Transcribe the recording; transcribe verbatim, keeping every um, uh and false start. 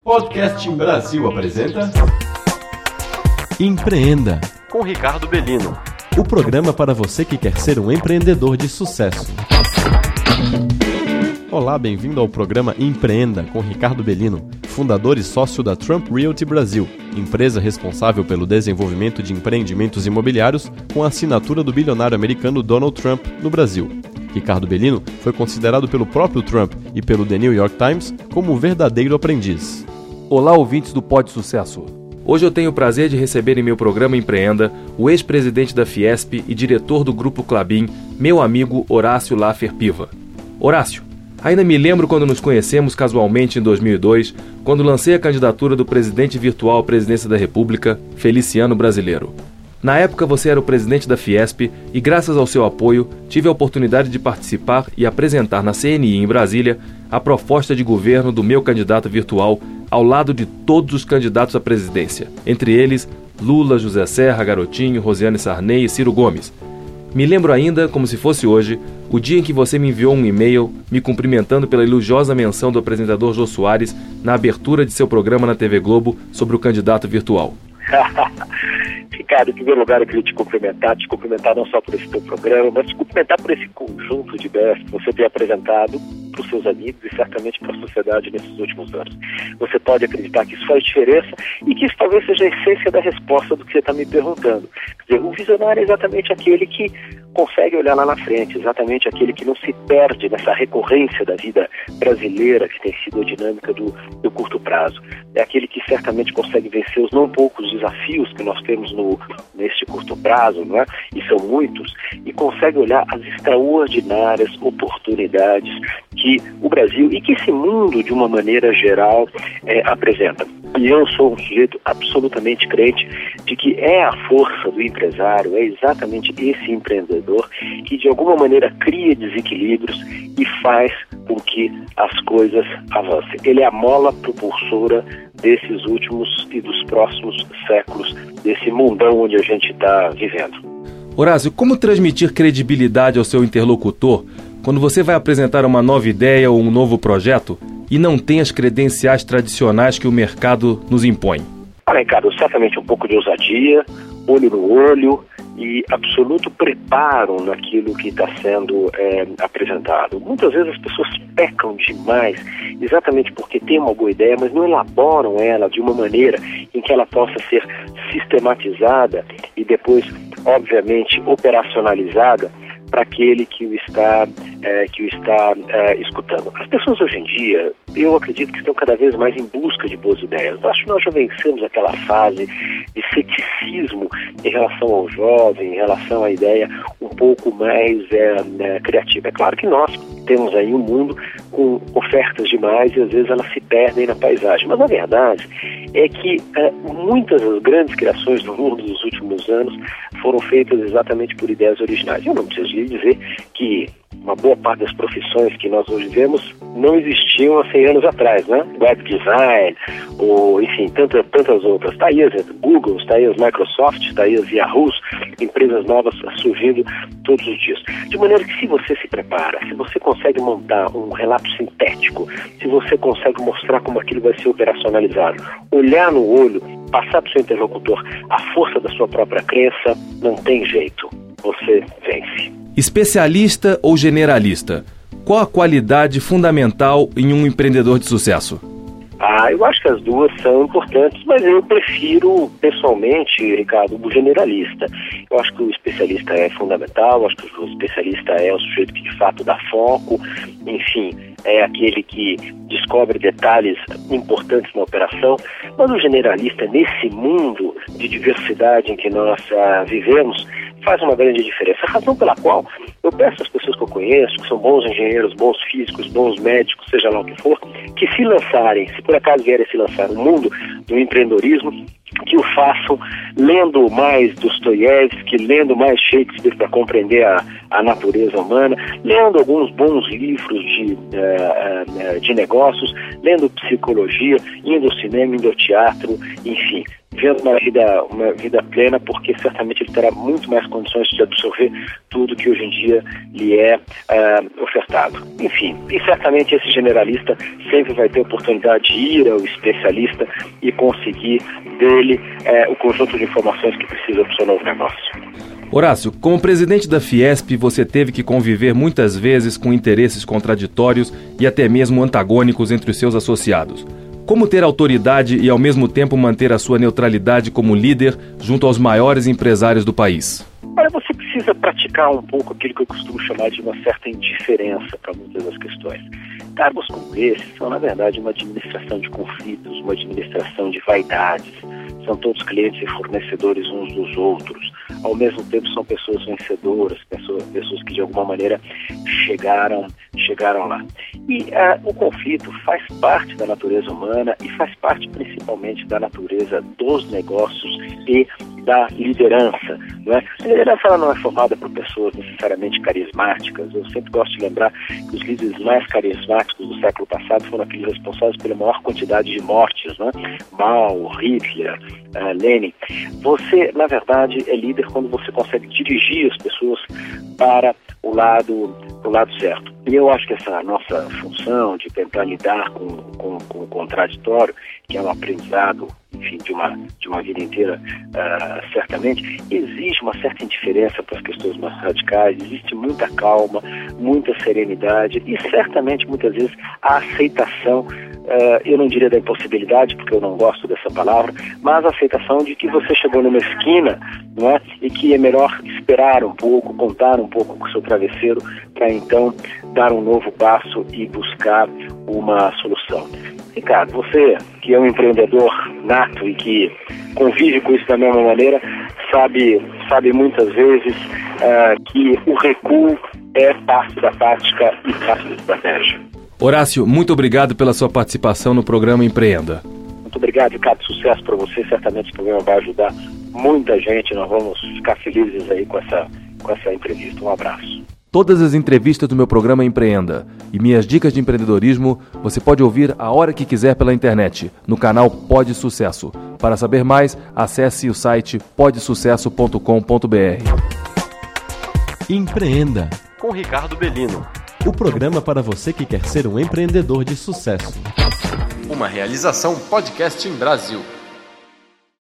Podcast em Brasil apresenta Empreenda, com Ricardo Bellino. o programa para você que quer ser um empreendedor de sucesso. Olá, bem-vindo ao programa Empreenda, com Ricardo Bellino, fundador e sócio da Trump Realty Brasil, empresa responsável pelo desenvolvimento de empreendimentos imobiliários com a assinatura do bilionário americano Donald Trump no Brasil. Ricardo Bellino foi considerado pelo próprio Trump e pelo The New York Times como o verdadeiro aprendiz. Olá, ouvintes do Pod Sucesso. Hoje eu tenho o prazer de receber em meu programa Empreenda o ex-presidente da Fiesp e diretor do Grupo Klabin, meu amigo Horácio Laffer Piva. Horácio, ainda me lembro quando nos conhecemos casualmente em dois mil e dois, quando lancei a candidatura do presidente virtual à presidência da República, Feliciano Brasileiro. Na época você era o presidente da Fiesp e, graças ao seu apoio, tive a oportunidade de participar e apresentar na C N I em Brasília a proposta de governo do meu candidato virtual ao lado de todos os candidatos à presidência, entre eles Lula, José Serra, Garotinho, Rosiane Sarney e Ciro Gomes. Me lembro ainda, como se fosse hoje, o dia em que você me enviou um e-mail me cumprimentando pela elogiosa menção do apresentador Jô Soares na abertura de seu programa na T V Globo sobre o candidato virtual. Ricardo, em primeiro lugar eu queria te cumprimentar, te cumprimentar não só por esse teu programa, mas te cumprimentar por esse conjunto de ideias que você tem apresentado para os seus amigos e certamente para a sociedade nesses últimos anos. Você pode acreditar que isso faz diferença e que isso talvez seja a essência da resposta do que você está me perguntando. Quer dizer, o visionário é exatamente aquele que consegue olhar lá na frente, exatamente aquele que não se perde nessa recorrência da vida brasileira que tem sido a dinâmica do, do curto prazo. É aquele que certamente consegue vencer os não poucos desafios que nós temos no, neste curto prazo, não é? E são muitos, e consegue olhar as extraordinárias oportunidades que o Brasil e que esse mundo, de uma maneira geral, é, apresenta. E eu sou um sujeito absolutamente crente de que é a força do empresário, é exatamente esse empreendedor que de alguma maneira cria desequilíbrios e faz com que as coisas avancem. Ele é a mola propulsora desses últimos e dos próximos séculos, desse mundão onde a gente está vivendo. Horácio, como transmitir credibilidade ao seu interlocutor quando você vai apresentar uma nova ideia ou um novo projeto e não tem as credenciais tradicionais que o mercado nos impõe? Olha, Ricardo, certamente um pouco de ousadia, olho no olho e absoluto preparo naquilo que está sendo é, apresentado. Muitas vezes as pessoas pecam demais exatamente porque têm uma boa ideia, mas não elaboram ela de uma maneira em que ela possa ser sistematizada e depois, obviamente, operacionalizada para aquele que o está, é, que o está é, escutando. As pessoas hoje em dia, eu acredito que estão cada vez mais em busca de boas ideias. Acho que nós já vencemos aquela fase de ceticismo em relação ao jovem, em relação à ideia um pouco mais é, é, criativa. É claro que nós temos aí um mundo com ofertas demais e às vezes elas se perdem na paisagem. Mas a verdade é que é, muitas das grandes criações do mundo dos últimos anos foram feitas exatamente por ideias originais. Eu não preciso lhe dizer que uma boa parte das profissões que nós hoje vemos não existiam há cem anos atrás, né? Web design, ou enfim, tantas, tantas outras. Está aí as Google, está aí as Microsoft, está aí as Yahoo, empresas novas surgindo todos os dias. De maneira que se você se prepara, se você consegue montar um relato sintético, se você consegue mostrar como aquilo vai ser operacionalizado, olhar no olho, passar para o seu interlocutor a força da sua própria crença, não tem jeito. Você vence. Especialista ou generalista? Qual a qualidade fundamental em um empreendedor de sucesso? Ah, eu acho que as duas são importantes, mas eu prefiro, pessoalmente, Ricardo, o generalista. Eu acho que o especialista é fundamental, eu acho que o especialista é o sujeito que de fato dá foco, enfim, é aquele que descobre detalhes importantes na operação, mas o generalista, nesse mundo de diversidade em que nós ah, vivemos, faz uma grande diferença. A razão pela qual eu peço às pessoas que eu conheço, que são bons engenheiros, bons físicos, bons médicos, seja lá o que for, que se lançarem, se por acaso vierem se lançar no mundo do empreendedorismo, que o façam lendo mais Dostoiévski, lendo mais Shakespeare para compreender a, a natureza humana, lendo alguns bons livros de, uh, uh, de negócios, lendo psicologia, indo ao cinema, indo ao teatro, enfim. vivendo uma vida, uma vida plena, porque certamente ele terá muito mais condições de absorver tudo que hoje em dia lhe é uh, ofertado. Enfim, e certamente esse generalista sempre vai ter oportunidade de ir ao especialista e conseguir dele uh, o conjunto de informações que precisa para o seu novo negócio. Horácio, como presidente da Fiesp, você teve que conviver muitas vezes com interesses contraditórios e até mesmo antagônicos entre os seus associados. Como ter autoridade e, ao mesmo tempo, manter a sua neutralidade como líder junto aos maiores empresários do país? Olha, você precisa praticar um pouco aquilo que eu costumo chamar de uma certa indiferença para muitas das questões. Cargos como esses são, na verdade, uma administração de conflitos, uma administração de vaidades. São todos clientes e fornecedores uns dos outros. Ao mesmo tempo, são pessoas vencedoras, pessoas, pessoas que, de alguma maneira, chegaram, chegaram lá. E uh, o conflito faz parte da natureza humana e faz parte, principalmente, da natureza dos negócios e da liderança. Não é? A liderança ela não é formada por pessoas necessariamente carismáticas. Eu sempre gosto de lembrar que os líderes mais carismáticos do século passado foram aqueles responsáveis pela maior quantidade de mortes, não é? Mao, Hitler, uh, Lenin. Você, na verdade, é líder quando você consegue dirigir as pessoas para o lado, o lado certo. E eu acho que essa nossa função de tentar lidar com, com, com o contraditório, que é um aprendizado, enfim, de uma, de uma vida inteira, uh, certamente, exige uma certa indiferença para as questões mais radicais, existe muita calma, muita serenidade e certamente, muitas vezes, a aceitação, uh, eu não diria da impossibilidade, porque eu não gosto dessa palavra, mas a aceitação de que você chegou numa esquina, não é? E que é melhor esperar um pouco, contar um pouco com o seu travesseiro, para então dar um novo passo e buscar uma solução. Ricardo, você que é um empreendedor nato e que convive com isso da mesma maneira, sabe, sabe muitas vezes uh, que o recuo é parte da tática e parte da estratégia. Horácio, muito obrigado pela sua participação no programa Empreenda. Muito obrigado, Ricardo. Sucesso para você. Certamente esse programa vai ajudar muita gente. Nós vamos ficar felizes aí com essa, com essa entrevista. Um abraço. Todas as entrevistas do meu programa Empreenda e minhas dicas de empreendedorismo você pode ouvir a hora que quiser pela internet, no canal Pod Sucesso. Para saber mais, acesse o site pod sucesso ponto com ponto b r. Empreenda, com Ricardo Bellino. O programa para você que quer ser um empreendedor de sucesso. Uma realização Podcast em Brasil.